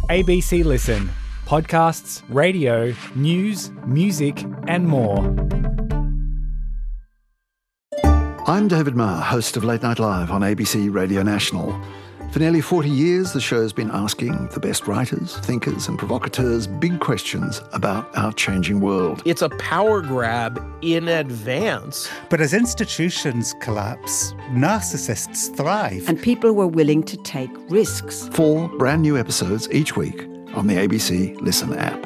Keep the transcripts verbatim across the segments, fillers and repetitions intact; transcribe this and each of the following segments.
A B C Listen. Podcasts, radio, news, music and more. I'm David Marr, host of Late Night Live on A B C Radio National. For nearly forty years, the show's been asking the best writers, thinkers and provocateurs big questions about our changing world. It's a power grab in advance. But as institutions collapse, narcissists thrive. And people were willing to take risks. Four brand new episodes each week on the A B C Listen app.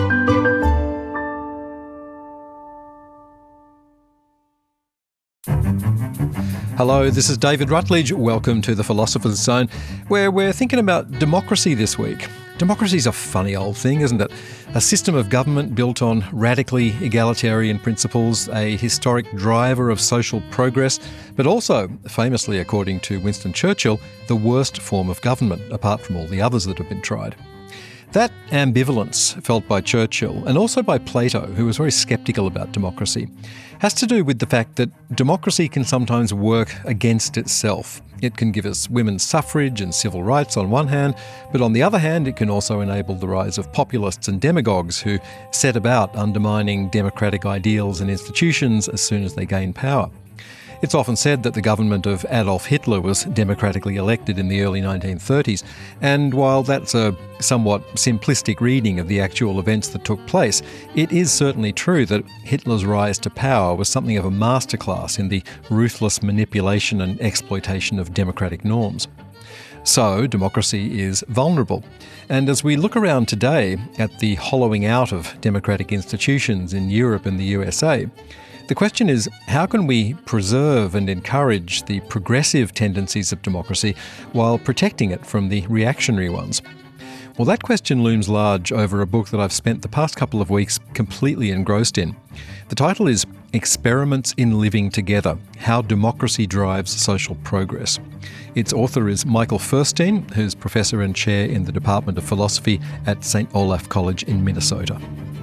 Hello, this is David Rutledge. Welcome to the Philosopher's Zone, where we're thinking about democracy this week. Democracy's a funny old thing, isn't it? A system of government built on radically egalitarian principles, a historic driver of social progress, but also, famously according to Winston Churchill, the worst form of government, apart from all the others that have been tried. That ambivalence felt by Churchill, and also by Plato, who was very sceptical about democracy, has to do with the fact that democracy can sometimes work against itself. It can give us women's suffrage and civil rights on one hand, but on the other hand, it can also enable the rise of populists and demagogues who set about undermining democratic ideals and institutions as soon as they gain power. It's often said that the government of Adolf Hitler was democratically elected in the early nineteen thirties, and while that's a somewhat simplistic reading of the actual events that took place, it is certainly true that Hitler's rise to power was something of a masterclass in the ruthless manipulation and exploitation of democratic norms. So, democracy is vulnerable. And as we look around today at the hollowing out of democratic institutions in Europe and the U S A, the question is, how can we preserve and encourage the progressive tendencies of democracy while protecting it from the reactionary ones? Well, that question looms large over a book that I've spent the past couple of weeks completely engrossed in. The title is Experiments in Living Together: How Democracy Drives Social Progress. Its author is Michael Furstein, who's Professor and Chair in the Department of Philosophy at Saint Olaf College in Minnesota.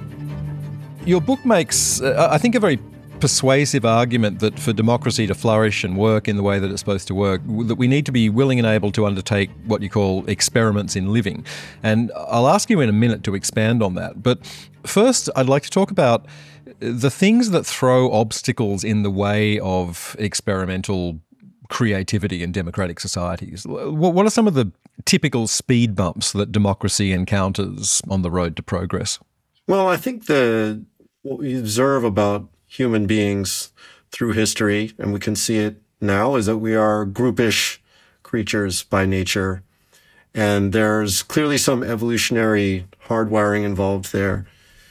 Your book makes, uh, I think, a very persuasive argument that for democracy to flourish and work in the way that it's supposed to work, that we need to be willing and able to undertake what you call experiments in living. And I'll ask you in a minute to expand on that. But first, I'd like to talk about the things that throw obstacles in the way of experimental creativity in democratic societies. What are some of the typical speed bumps that democracy encounters on the road to progress? Well, I think the what we observe about human beings through history, and we can see it now, is that we are groupish creatures by nature. And there's clearly some evolutionary hardwiring involved there.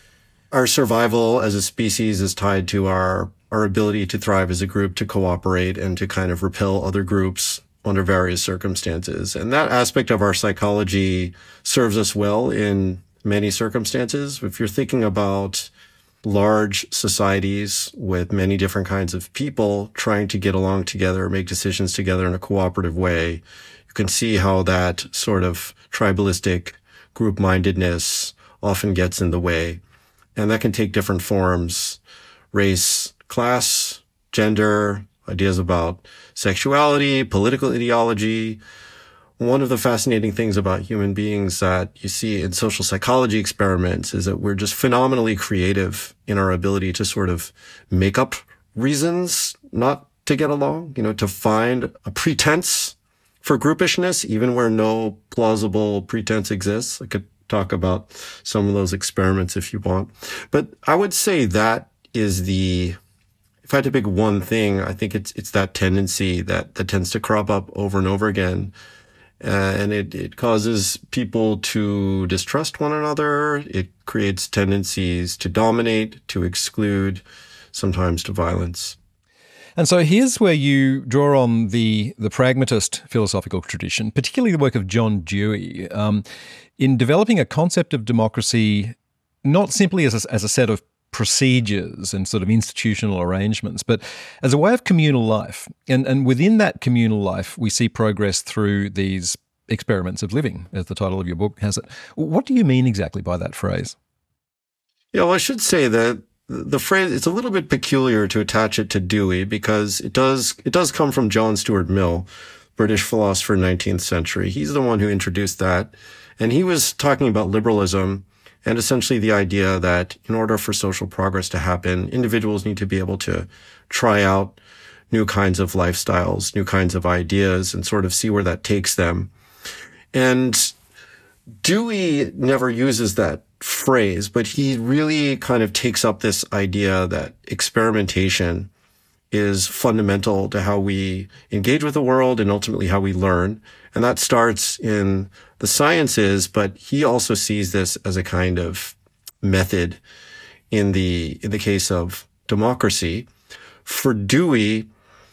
Our survival as a species is tied to our, our ability to thrive as a group, to cooperate, and to kind of repel other groups under various circumstances. And that aspect of our psychology serves us well in many circumstances. If you're thinking about large societies with many different kinds of people trying to get along together, make decisions together in a cooperative way, you can see how that sort of tribalistic group-mindedness often gets in the way. And that can take different forms: race, class, gender, ideas about sexuality, political ideology. One of the fascinating things about human beings that you see in social psychology experiments is that we're just phenomenally creative in our ability to sort of make up reasons not to get along, you know, to find a pretense for groupishness, even where no plausible pretense exists. I could talk about some of those experiments if you want. But I would say that is the, if I had to pick one thing, I think it's it's that tendency that, that tends to crop up over and over again. Uh, and it, it causes people to distrust one another. It creates tendencies to dominate, to exclude, sometimes to violence. And so here's where you draw on the, the pragmatist philosophical tradition, particularly the work of John Dewey, um, in developing a concept of democracy not simply as a, as a set of procedures and sort of institutional arrangements, but as a way of communal life. And, and within that communal life, we see progress through these experiments of living, as the title of your book has it. What do you mean exactly by that phrase? Yeah, well, I should say that the phrase, it's a little bit peculiar to attach it to Dewey because it does, it does come from John Stuart Mill, British philosopher, nineteenth century. He's the one who introduced that. And he was talking about liberalism and essentially the idea that in order for social progress to happen, individuals need to be able to try out new kinds of lifestyles, new kinds of ideas, and sort of see where that takes them. And Dewey never uses that phrase, but he really kind of takes up this idea that experimentation is fundamental to how we engage with the world and ultimately how we learn. And that starts in the sciences, but he also sees this as a kind of method in the, in the case of democracy. For Dewey,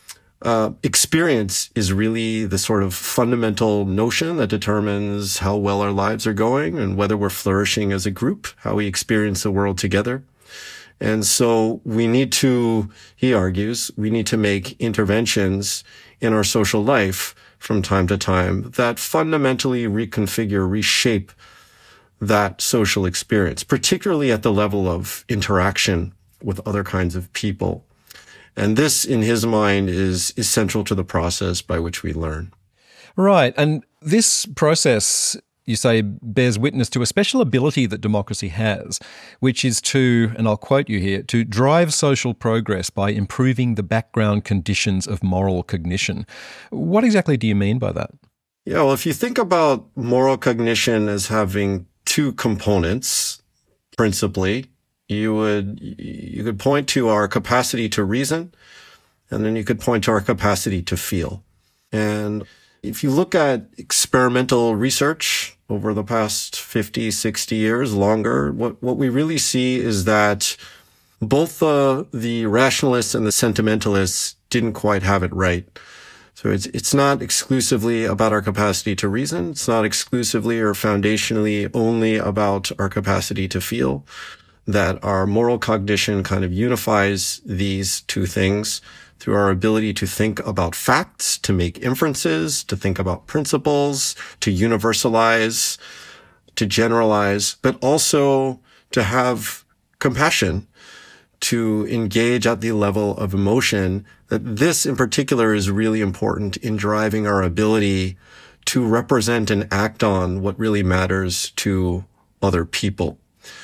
uh, experience is really the sort of fundamental notion that determines how well our lives are going and whether we're flourishing as a group, how we experience the world together. And so we need to, he argues, we need to make interventions in our social life from time to time that fundamentally reconfigure, reshape that social experience, particularly at the level of interaction with other kinds of people. And this, in his mind, is, is central to the process by which we learn. Right. And this process, you say, bears witness to a special ability that democracy has, which is to, and I'll quote you here, to drive social progress by improving the background conditions of moral cognition. What exactly do you mean by that? Yeah, well, if you think about moral cognition as having two components, principally, you would, you could point to our capacity to reason, and then you could point to our capacity to feel. And if you look at experimental research over the past fifty, sixty years, longer, what, what we really see is that both the, the rationalists and the sentimentalists didn't quite have it right. So it's, it's not exclusively about our capacity to reason. It's not exclusively or foundationally only about our capacity to feel. That our moral cognition kind of unifies these two things through our ability to think about facts, to make inferences, to think about principles, to universalize, to generalize, but also to have compassion, to engage at the level of emotion. That this in particular is really important in driving our ability to represent and act on what really matters to other people.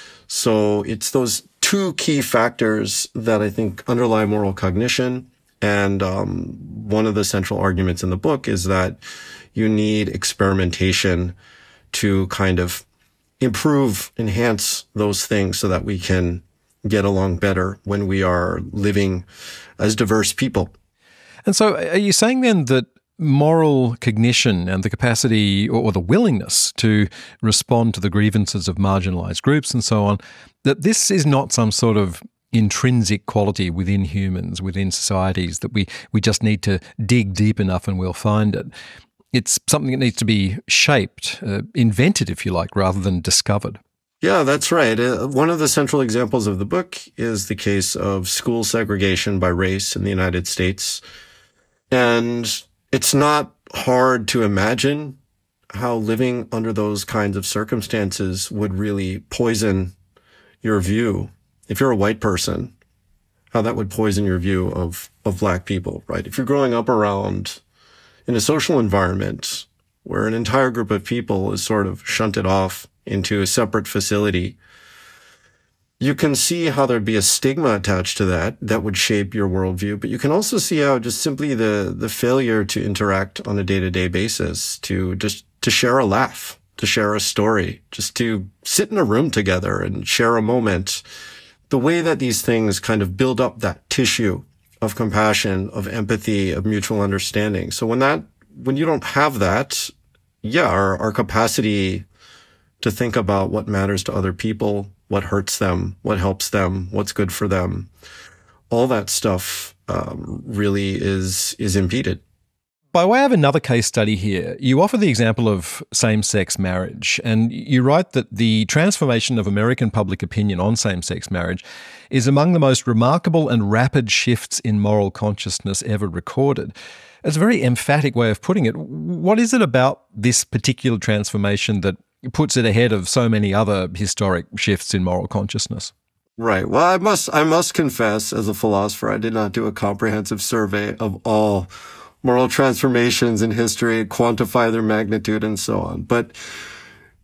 So it's those two key factors that I think underlie moral cognition. And um, one of the central arguments in the book is that you need experimentation to kind of improve, enhance those things so that we can get along better when we are living as diverse people. And so are you saying then that moral cognition and the capacity or the willingness to respond to the grievances of marginalized groups and so on, that this is not some sort of intrinsic quality within humans, within societies, that we, we just need to dig deep enough and we'll find it. It's something that needs to be shaped, uh, invented, if you like, rather than discovered. Yeah, that's right. Uh, one of the central examples of the book is the case of school segregation by race in the United States. And it's not hard to imagine how living under those kinds of circumstances would really poison your view. If you're a white person, how that would poison your view of, of Black people, right? If you're growing up around in a social environment where an entire group of people is sort of shunted off into a separate facility, you can see how there'd be a stigma attached to that that would shape your worldview. But you can also see how just simply the, the failure to interact on a day-to-day basis, to just to share a laugh, to share a story, just to sit in a room together and share a moment, the way that these things kind of build up that tissue of compassion, of empathy, of mutual understanding. So when that, when you don't have that, yeah, our, our capacity to think about what matters to other people, what hurts them, what helps them, what's good for them, all that stuff um, really is is impeded. By way of another case study here, you offer the example of same-sex marriage, and you write that the transformation of American public opinion on same-sex marriage is among the most remarkable and rapid shifts in moral consciousness ever recorded. It's a very emphatic way of putting it. What is it about this particular transformation that puts it ahead of so many other historic shifts in moral consciousness? Right. Well, I must I must confess, as a philosopher, I did not do a comprehensive survey of all moral transformations in history, quantify their magnitude and so on. But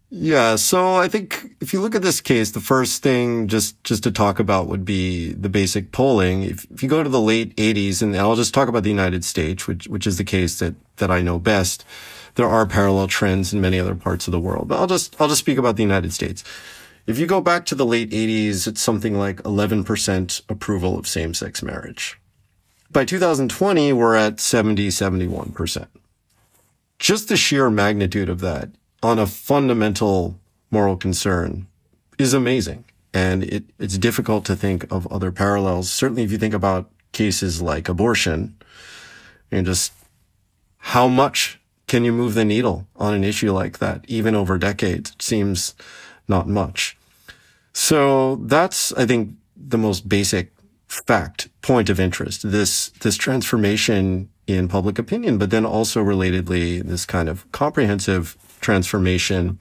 Yeah, so I think if you look at this case, the first thing just, just to talk about would be the basic polling. If, if you go to the late eighties, and I'll just talk about the United States, which, which is the case that, that I know best. There are parallel trends in many other parts of the world, but I'll just, I'll just speak about the United States. If you go back to the late eighties, it's something like eleven percent approval of same-sex marriage. By two thousand twenty, we're at seventy, seventy-one percent. Just the sheer magnitude of that on a fundamental moral concern is amazing. And it, it's difficult to think of other parallels. Certainly if you think about cases like abortion, and just how much can you move the needle on an issue like that, even over decades? It seems not much. So that's, I think, the most basic fact, point of interest, this, this transformation in public opinion, but then also relatedly, this kind of comprehensive transformation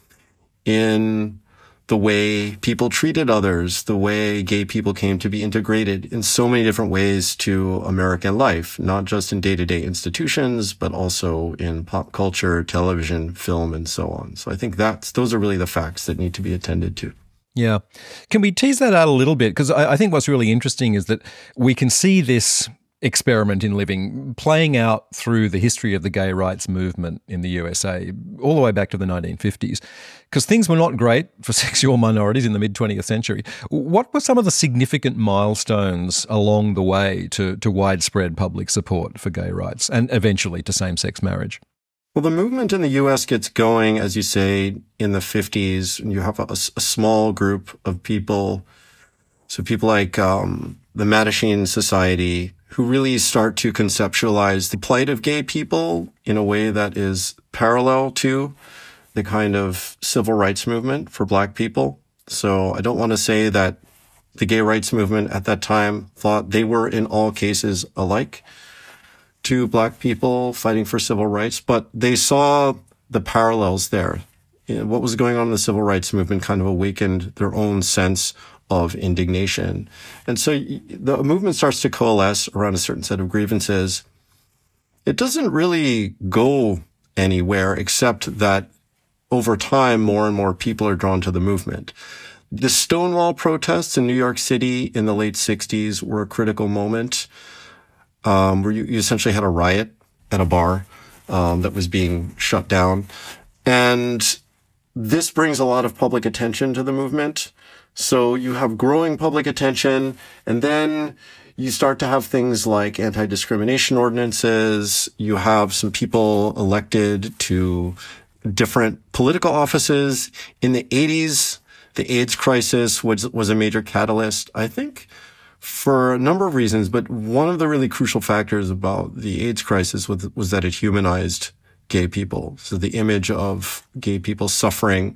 in the way people treated others, the way gay people came to be integrated in so many different ways to American life, not just in day-to-day institutions, but also in pop culture, television, film, and so on. So I think that's, those are really the facts that need to be attended to. Yeah. Can we tease that out a little bit? Because I, I think what's really interesting is that we can see this experiment in living playing out through the history of the gay rights movement in the U S A, all the way back to the nineteen fifties, because things were not great for sexual minorities in the mid-twentieth century. What were some of the significant milestones along the way to, to widespread public support for gay rights and eventually to same-sex marriage? Well, the movement in the U S gets going, as you say, in the fifties, and you have a, a small group of people, so people like um, the Mattachine Society, who really start to conceptualize the plight of gay people in a way that is parallel to the kind of civil rights movement for Black people. So I don't want to say that the gay rights movement at that time thought they were in all cases alike to Black people fighting for civil rights, but they saw the parallels there. You know, what was going on in the civil rights movement kind of awakened their own sense of indignation. And so the movement starts to coalesce around a certain set of grievances. It doesn't really go anywhere except that over time, more and more people are drawn to the movement. The Stonewall protests in New York City in the late sixties were a critical moment, um, where you, you essentially had a riot at a bar um, that was being shut down. And this brings a lot of public attention to the movement. So you have growing public attention, and then you start to have things like anti-discrimination ordinances. You have some people elected to different political offices. In the eighties, the AIDS crisis was, was a major catalyst, I think, for a number of reasons. But one of the really crucial factors about the AIDS crisis was, was that it humanized gay people. So the image of gay people suffering,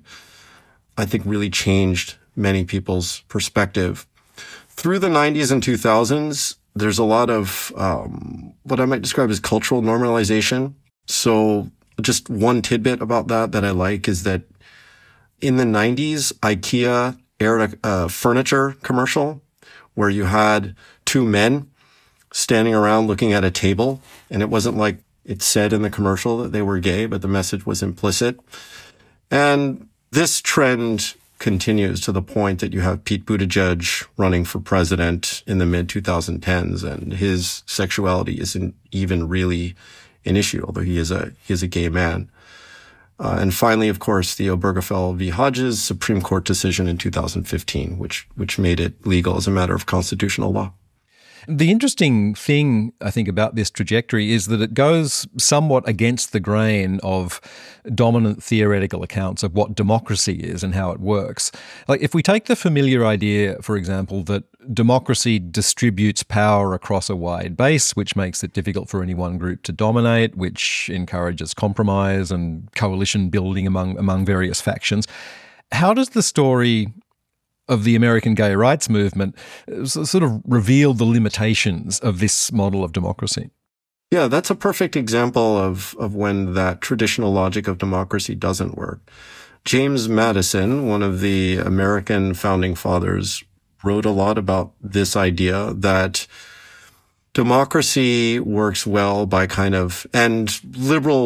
I think, really changed many people's perspective. Through the nineties and two thousands, there's a lot of um, what I might describe as cultural normalization. So just one tidbit about that that I like is that in the nineties, IKEA aired a, a furniture commercial where you had two men standing around looking at a table, and it wasn't like it said in the commercial that they were gay, but the message was implicit. And this trend continues to the point that you have Pete Buttigieg running for president in the mid twenty tens, and his sexuality isn't even really an issue, although he is a he is a gay man. Uh, and finally, of course, the Obergefell v. Hodges Supreme Court decision in two thousand fifteen, which which made it legal as a matter of constitutional law. The interesting thing, I think, about this trajectory is that it goes somewhat against the grain of dominant theoretical accounts of what democracy is and how it works. Like, if we take the familiar idea, for example, that democracy distributes power across a wide base, which makes it difficult for any one group to dominate, which encourages compromise and coalition building among, among various factions, how does the story of the American gay rights movement sort of reveal the limitations of this model of democracy? Yeah, that's a perfect example of, of when that traditional logic of democracy doesn't work. James Madison, one of the American founding fathers, wrote a lot about this idea that democracy works well by kind of, and liberal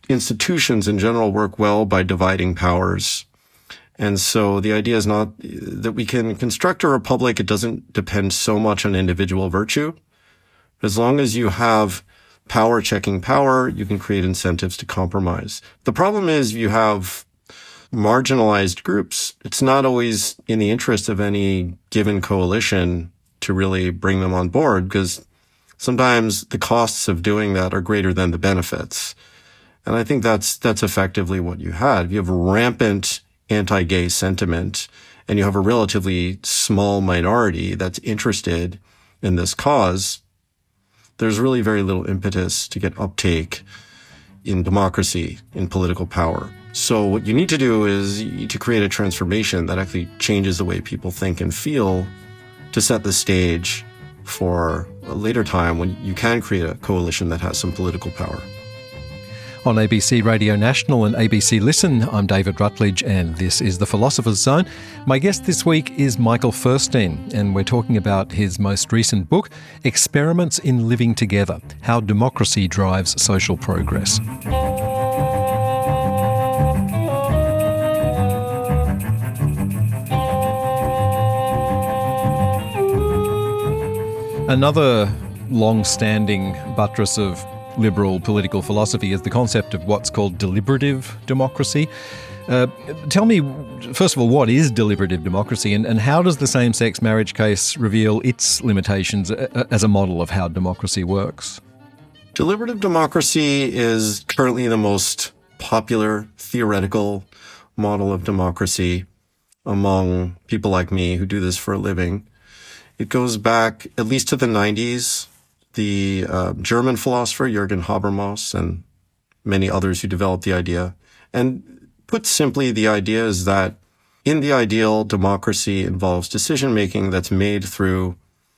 institutions in general work well by dividing powers. And so the idea is not that we can construct a republic. It doesn't depend so much on individual virtue. As long as you have power checking power, you can create incentives to compromise. The problem is you have marginalized groups. It's not always in the interest of any given coalition to really bring them on board, because sometimes the costs of doing that are greater than the benefits. And I think that's that's effectively what you had. If you have rampant anti-gay sentiment and you have a relatively small minority that's interested in this cause, there's really very little impetus to get uptake in democracy, in political power. So what you need to do is to create a transformation that actually changes the way people think and feel to set the stage for a later time when you can create a coalition that has some political power. On A B C Radio National and A B C Listen, I'm David Rutledge and this is The Philosopher's Zone. My guest this week is Michael Furstein, and we're talking about his most recent book, Experiments in Living Together: How Democracy Drives Social Progress. Another long-standing buttress of liberal political philosophy is the concept of what's called deliberative democracy. Uh, tell me, first of all, what is deliberative democracy, and, and how does the same-sex marriage case reveal its limitations as a model of how democracy works? Deliberative democracy is currently the most popular theoretical model of democracy among people like me who do this for a living. It goes back at least to the nineties. The uh, German philosopher Jürgen Habermas and many others who developed the idea. And put simply, the idea is that in the ideal, democracy involves decision-making that's made through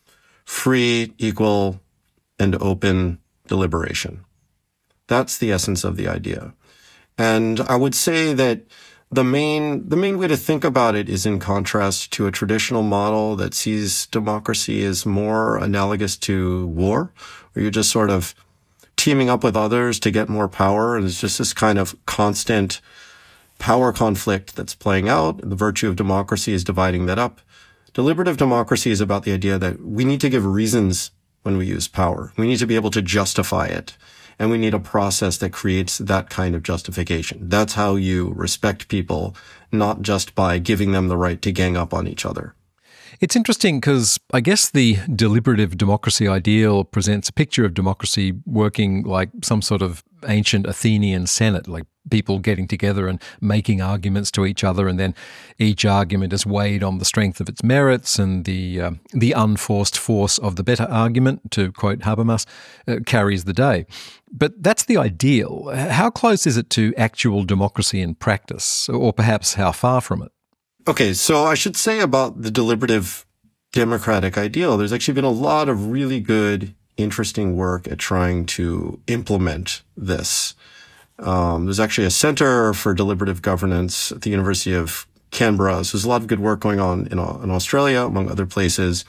free, equal, and open deliberation. That's the essence of the idea. And I would say that The main, the main way to think about it is in contrast to a traditional model that sees democracy as more analogous to war, where you're just sort of teaming up with others to get more power. And it's just this kind of constant power conflict that's playing out. The virtue of democracy is dividing that up. Deliberative democracy is about the idea that we need to give reasons when we use power. We need to be able to justify it. And we need a process that creates that kind of justification. That's how you respect people, not just by giving them the right to gang up on each other. It's interesting because I guess the deliberative democracy ideal presents a picture of democracy working like some sort of ancient Athenian Senate, like people getting together and making arguments to each other, and then each argument is weighed on the strength of its merits, and the uh, the unforced force of the better argument, to quote Habermas, uh, carries the day. But that's the ideal. How close is it to actual democracy in practice, or perhaps how far from it? Okay, so I should say about the deliberative democratic ideal, there's actually been a lot of really good, interesting work at trying to implement this. Um, there's actually a Center for Deliberative Governance at the University of Canberra. So there's a lot of good work going on in, in Australia, among other places.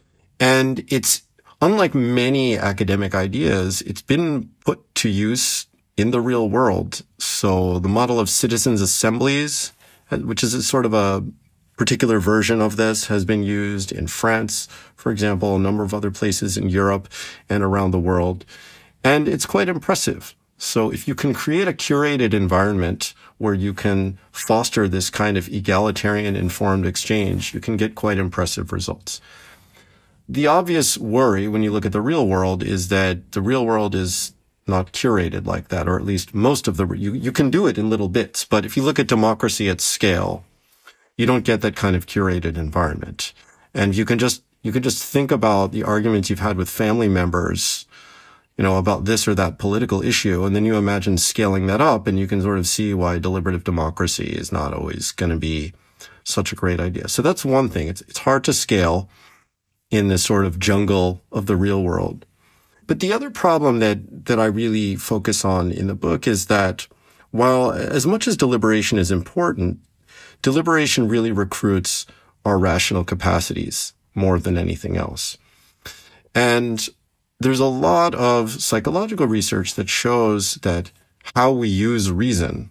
And it's, unlike many academic ideas, it's been put to use in the real world. So the model of citizens' assemblies, which is a sort of a particular version of this, has been used in France, for example, a number of other places in Europe and around the world. And it's quite impressive. So if you can create a curated environment where you can foster this kind of egalitarian informed exchange, you can get quite impressive results. The obvious worry when you look at the real world is that the real world is not curated like that, or at least most of the, you, you can do it in little bits. But if you look at democracy at scale, you don't get that kind of curated environment. And you can just, you can just think about the arguments you've had with family members, you know, about this or that political issue. And then you imagine scaling that up, and you can sort of see why deliberative democracy is not always going to be such a great idea. So that's one thing. It's, it's hard to scale in this sort of jungle of the real world. But the other problem that, that I really focus on in the book is that while as much as deliberation is important, deliberation really recruits our rational capacities more than anything else. And there's a lot of psychological research that shows that how we use reason,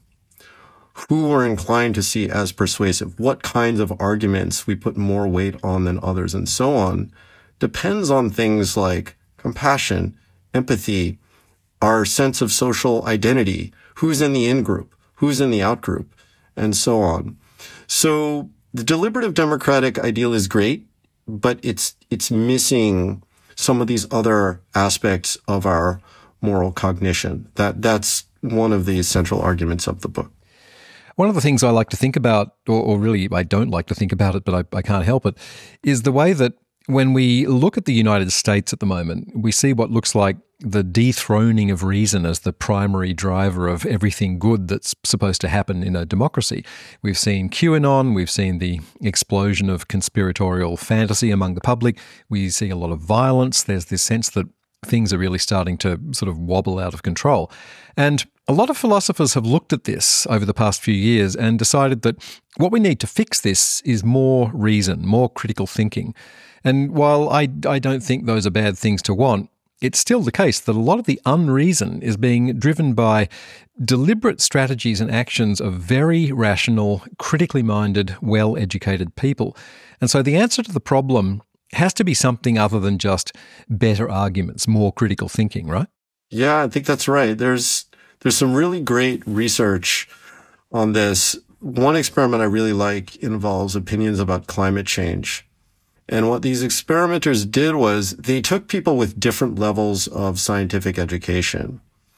who we're inclined to see as persuasive, what kinds of arguments we put more weight on than others, and so on, depends on things like compassion, empathy, our sense of social identity, who's in the in-group, who's in the out-group, and so on. So the deliberative democratic ideal is great, but it's it's missing some of these other aspects of our moral cognition. That that's one of the central arguments of the book. One of the things I like to think about, or, or really I don't like to think about it, but I, I can't help it, is the way that when we look at the United States at the moment, we see what looks like the dethroning of reason as the primary driver of everything good that's supposed to happen in a democracy. We've seen QAnon, we've seen the explosion of conspiratorial fantasy among the public, we see a lot of violence, there's this sense that things are really starting to sort of wobble out of control. And a lot of philosophers have looked at this over the past few years and decided that what we need to fix this is more reason, more critical thinking. And while I, I don't think those are bad things to want, it's still the case that a lot of the unreason is being driven by deliberate strategies and actions of very rational, critically minded, well-educated people. And so the answer to the problem has to be something other than just better arguments, more critical thinking, right? Yeah, I think that's right. There's there's some really great research on this. One experiment I really like involves opinions about climate change. And what these experimenters did was they took people with different levels of scientific education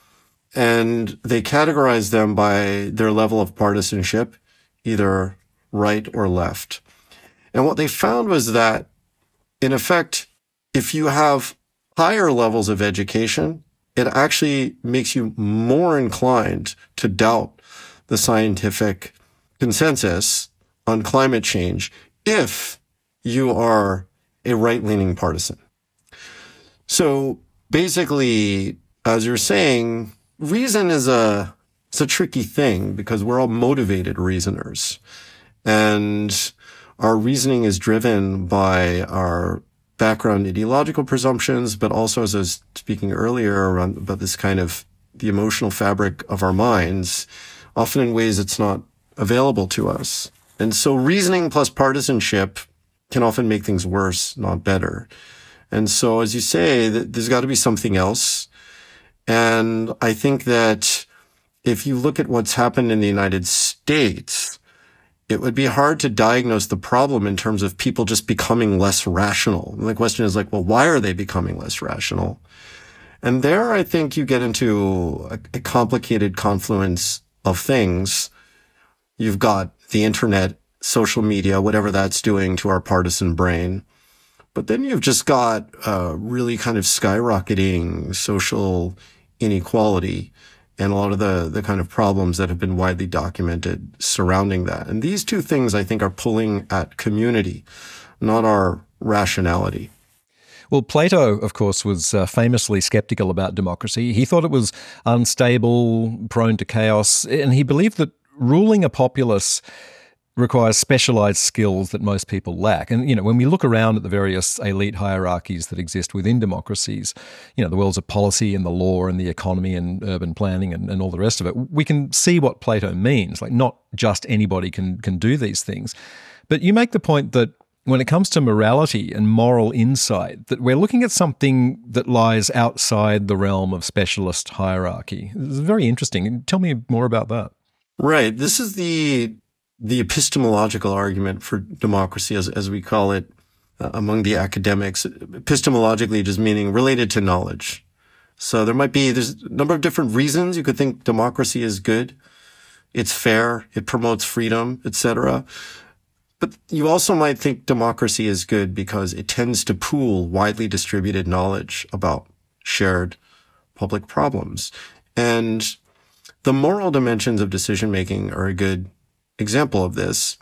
and they categorized them by their level of partisanship, either right or left. And what they found was that, in effect, if you have higher levels of education, it actually makes you more inclined to doubt the scientific consensus on climate change if you are a right-leaning partisan. So basically, as you're saying, reason is a, it's a tricky thing because we're all motivated reasoners. And our reasoning is driven by our background ideological presumptions, but also, as I was speaking earlier, around about this kind of the emotional fabric of our minds, often in ways it's not available to us. And so reasoning plus partisanship can often make things worse, not better. And so, as you say, there's got to be something else. And I think that if you look at what's happened in the United States, it would be hard to diagnose the problem in terms of people just becoming less rational. And the question is like, well, why are they becoming less rational? And there, I think you get into a, a complicated confluence of things. You've got the internet, social media, whatever that's doing to our partisan brain. But then you've just got uh, really kind of skyrocketing social inequality and a lot of the, the kind of problems that have been widely documented surrounding that. And these two things, I think, are pulling at community, not our rationality. Well, Plato, of course, was uh, famously skeptical about democracy. He thought it was unstable, prone to chaos, and he believed that ruling a populace requires specialized skills that most people lack. And, you know, when we look around at the various elite hierarchies that exist within democracies, you know, the worlds of policy and the law and the economy and urban planning and, and all the rest of it, we can see what Plato means. Like, not just anybody can can do these things. But you make the point that when it comes to morality and moral insight, that we're looking at something that lies outside the realm of specialist hierarchy. It's very interesting. Tell me more about that. Right. This is the the epistemological argument for democracy, as as we call it uh, among the academics. Epistemologically, just meaning related to knowledge. So there might be, there's a number of different reasons you could think democracy is good. It's fair. It promotes freedom, et cetera. But you also might think democracy is good because it tends to pool widely distributed knowledge about shared public problems. And the moral dimensions of decision-making are a good example of this.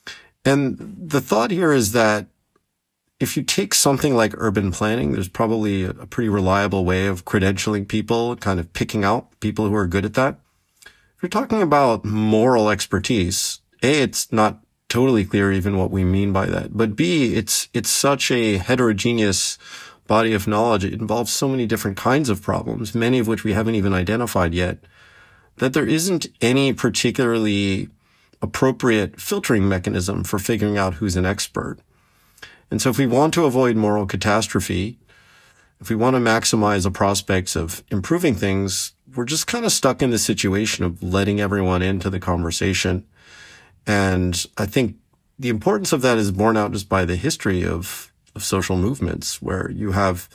And the thought here is that if you take something like urban planning, there's probably a pretty reliable way of credentialing people, kind of picking out people who are good at that. If you're talking about moral expertise, A, it's not totally clear even what we mean by that. But B, it's it's such a heterogeneous body of knowledge. It involves so many different kinds of problems, many of which we haven't even identified yet, that there isn't any particularly appropriate filtering mechanism for figuring out who's an expert. And so if we want to avoid moral catastrophe, if we want to maximize the prospects of improving things, we're just kind of stuck in the situation of letting everyone into the conversation. And I think the importance of that is borne out just by the history of, of social movements, where you have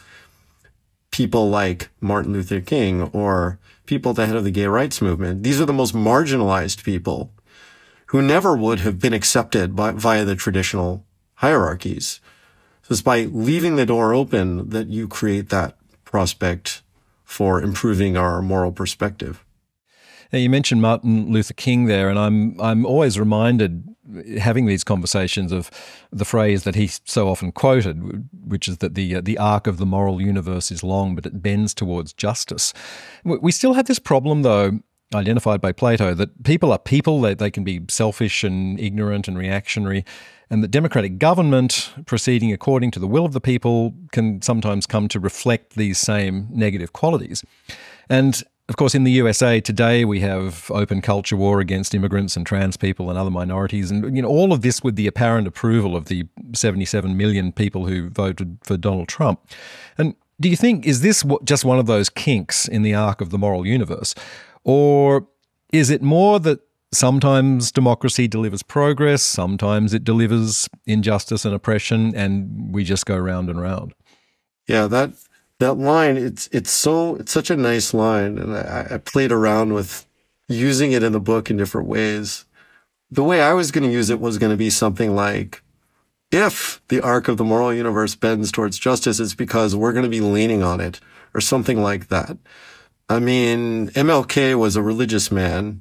people like Martin Luther King or people at the head of the gay rights movement. These are the most marginalized people who never would have been accepted by, via the traditional hierarchies. So it's by leaving the door open that you create that prospect for improving our moral perspective. Now, you mentioned Martin Luther King there, and I'm I'm always reminded, having these conversations, of the phrase that he so often quoted, which is that the uh, the arc of the moral universe is long, but it bends towards justice. We still have this problem, though, identified by Plato, that people are people, they, they can be selfish and ignorant and reactionary, and that democratic government, proceeding according to the will of the people, can sometimes come to reflect these same negative qualities. And of course, in the U S A today, we have open culture war against immigrants and trans people and other minorities, and you know all of this with the apparent approval of the seventy-seven million people who voted for Donald Trump. And do you think, is this just one of those kinks in the arc of the moral universe? Or is it more that sometimes democracy delivers progress, sometimes it delivers injustice and oppression, and we just go round and round? Yeah, that that line, it's it's so it's such a nice line, and I, I played around with using it in the book in different ways. The way I was going to use it was going to be something like, if the arc of the moral universe bends towards justice, it's because we're going to be leaning on it, or something like that. I mean, M L K was a religious man,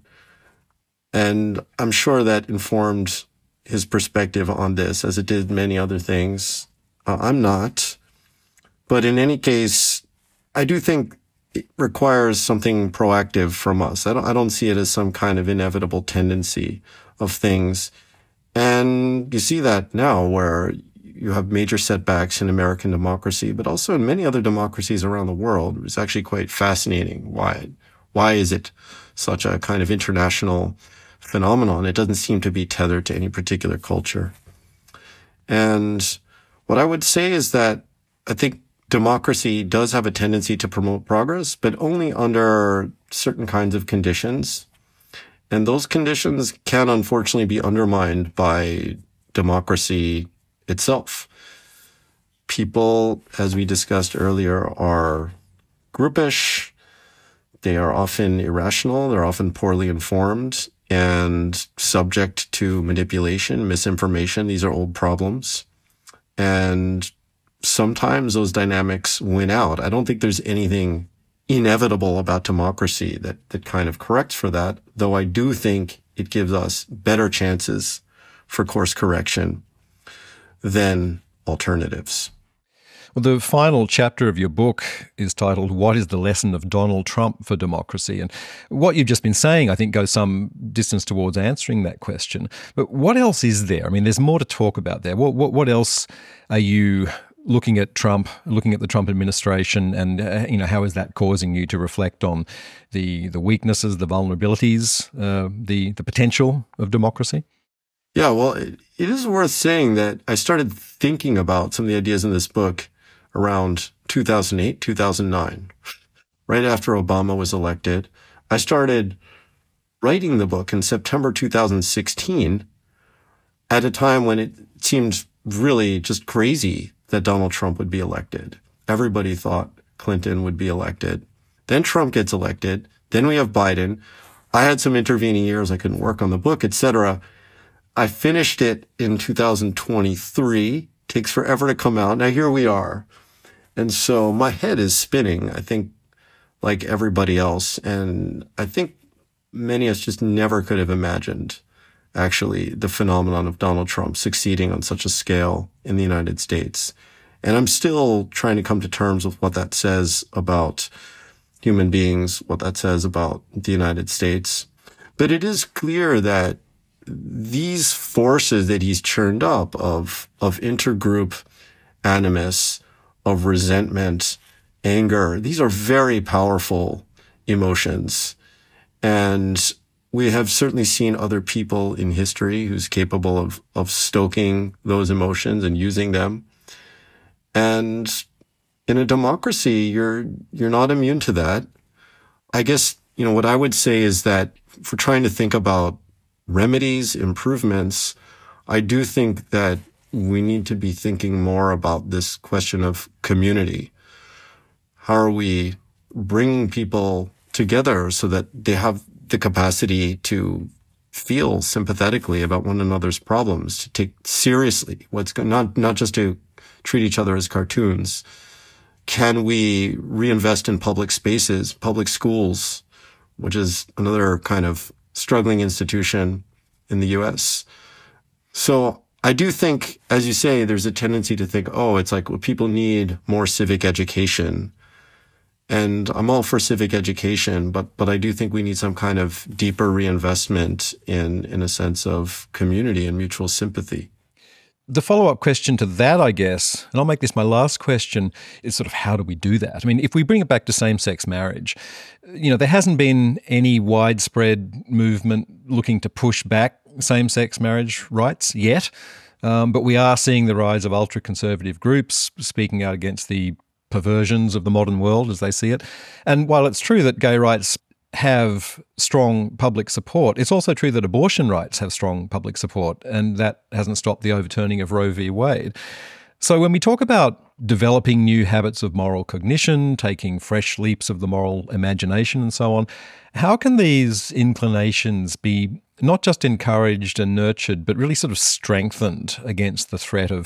and I'm sure that informed his perspective on this, as it did many other things. Uh, I'm not. But in any case, I do think it requires something proactive from us. I don't, I don't see it as some kind of inevitable tendency of things. And you see that now, where you have major setbacks in American democracy, but also in many other democracies around the world. It's actually quite fascinating. Why, why is it such a kind of international phenomenon? It doesn't seem to be tethered to any particular culture. And what I would say is that I think democracy does have a tendency to promote progress, but only under certain kinds of conditions. And those conditions can unfortunately be undermined by democracy itself. People, as we discussed earlier, are groupish. They are often irrational. They're often poorly informed and subject to manipulation, misinformation. These are old problems. And sometimes those dynamics win out. I don't think there's anything inevitable about democracy that, that kind of corrects for that, though I do think it gives us better chances for course correction than alternatives. Well, the final chapter of your book is titled, What is the Lesson of Donald Trump for Democracy? And what you've just been saying, I think, goes some distance towards answering that question. But what else is there? I mean, there's more to talk about there. What, what, what else are you looking at Trump, looking at the Trump administration, and uh, you know, how is that causing you to reflect on the the weaknesses, the vulnerabilities, uh, the the potential of democracy? Yeah, well, it, it is worth saying that I started thinking about some of the ideas in this book around two thousand eight, two thousand nine, right after Obama was elected. I started writing the book in September two thousand sixteen, at a time when it seemed really just crazy that Donald Trump would be elected. Everybody thought Clinton would be elected. Then Trump gets elected. Then we have Biden. I had some intervening years. I couldn't work on the book, et cetera. I finished it in two thousand twenty-three. Takes forever to come out. Now here we are. And so my head is spinning, I think, like everybody else. And I think many of us just never could have imagined, actually, the phenomenon of Donald Trump succeeding on such a scale in the United States. And I'm still trying to come to terms with what that says about human beings, what that says about the United States. But it is clear that these forces that he's churned up of, of intergroup animus, of resentment, anger, these are very powerful emotions. And we have certainly seen other people in history who's capable of, of stoking those emotions and using them. And in a democracy, you're, you're not immune to that. I guess, you know, what I would say is that if we're trying to think about remedies, improvements, I do think that we need to be thinking more about this question of community. How are we bringing people together so that they have the capacity to feel sympathetically about one another's problems, to take seriously what's going, not, not just to treat each other as cartoons. Can we reinvest in public spaces, public schools, which is another kind of struggling institution in the U S? So I do think, as you say, there's a tendency to think, oh, it's like, well, people need more civic education. And I'm all for civic education, but but I do think we need some kind of deeper reinvestment in, in a sense of community and mutual sympathy. The follow-up question to that, I guess, and I'll make this my last question, is sort of how do we do that? I mean, if we bring it back to same-sex marriage, you know, there hasn't been any widespread movement looking to push back same-sex marriage rights yet, um, but we are seeing the rise of ultra-conservative groups speaking out against the perversions of the modern world as they see it. And while it's true that gay rights have strong public support, it's also true that abortion rights have strong public support, and that hasn't stopped the overturning of Roe v. Wade. So when we talk about developing new habits of moral cognition, taking fresh leaps of the moral imagination and so on, how can these inclinations be not just encouraged and nurtured, but really sort of strengthened against the threat of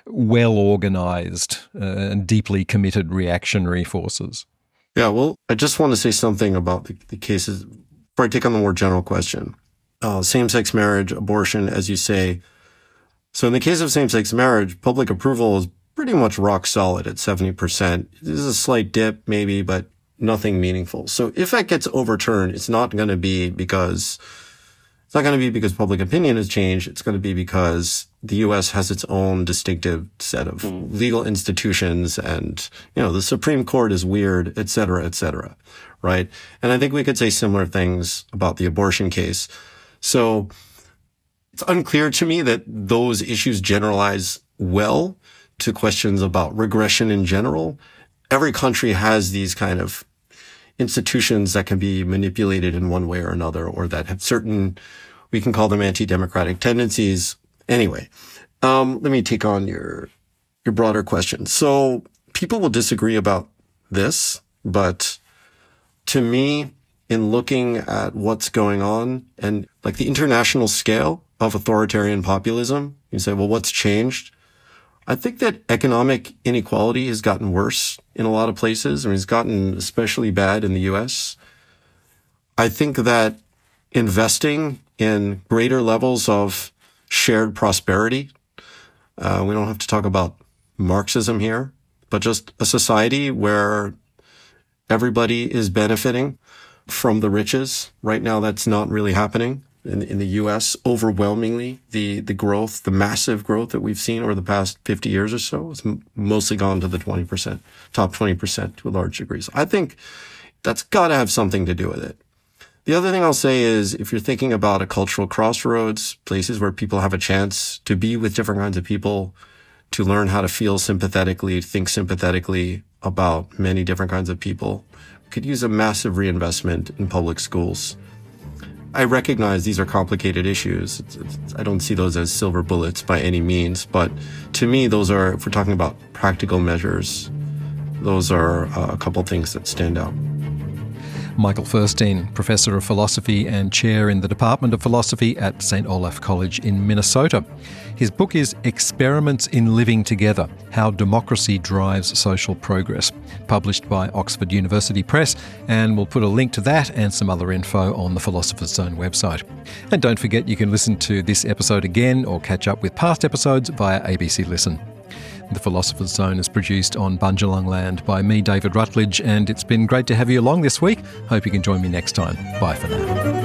well-organised uh, and deeply committed reactionary forces? Yeah, well, I just want to say something about the, the cases before I take on the more general question. Uh, same-sex marriage, abortion, as you say. So in the case of same-sex marriage, public approval is pretty much rock solid at seventy percent. This is a slight dip, maybe, but nothing meaningful. So if that gets overturned, it's not going to be because it's not going to be because public opinion has changed. It's going to be because the U S has its own distinctive set of mm. legal institutions, and, you know, the Supreme Court is weird, et cetera, et cetera, right? And I think we could say similar things about the abortion case. So it's unclear to me that those issues generalize well to questions about regression in general. Every country has these kind of institutions that can be manipulated in one way or another, or that have certain, we can call them anti-democratic tendencies. Anyway, um, let me take on your, your broader question. So people will disagree about this, but to me, in looking at what's going on and like the international scale of authoritarian populism, you say, well, what's changed? I think that economic inequality has gotten worse in a lot of places. I mean, it's gotten especially bad in the U S. I think that investing in greater levels of shared prosperity, uh, we don't have to talk about Marxism here, but just a society where everybody is benefiting from the riches. Right now, that's not really happening. In, in the U S, overwhelmingly, the, the growth, the massive growth that we've seen over the past fifty years or so has m- mostly gone to the twenty percent, top twenty percent to a large degree. So I think that's got to have something to do with it. The other thing I'll say is, if you're thinking about a cultural crossroads, places where people have a chance to be with different kinds of people, to learn how to feel sympathetically, think sympathetically about many different kinds of people, we could use a massive reinvestment in public schools. I recognize these are complicated issues. It's, it's, I don't see those as silver bullets by any means, but to me, those are, if we're talking about practical measures, those are uh, a couple things that stand out. Michael Furstein, Professor of Philosophy and Chair in the Department of Philosophy at Saint Olaf College in Minnesota. His book is Experiments in Living Together: How Democracy Drives Social Progress, published by Oxford University Press, and we'll put a link to that and some other info on the Philosopher's Zone website. And don't forget, you can listen to this episode again or catch up with past episodes via A B C Listen. The Philosopher's Zone is produced on Bundjalung land by me, David Rutledge, and it's been great to have you along this week. Hope you can join me next time. Bye for now.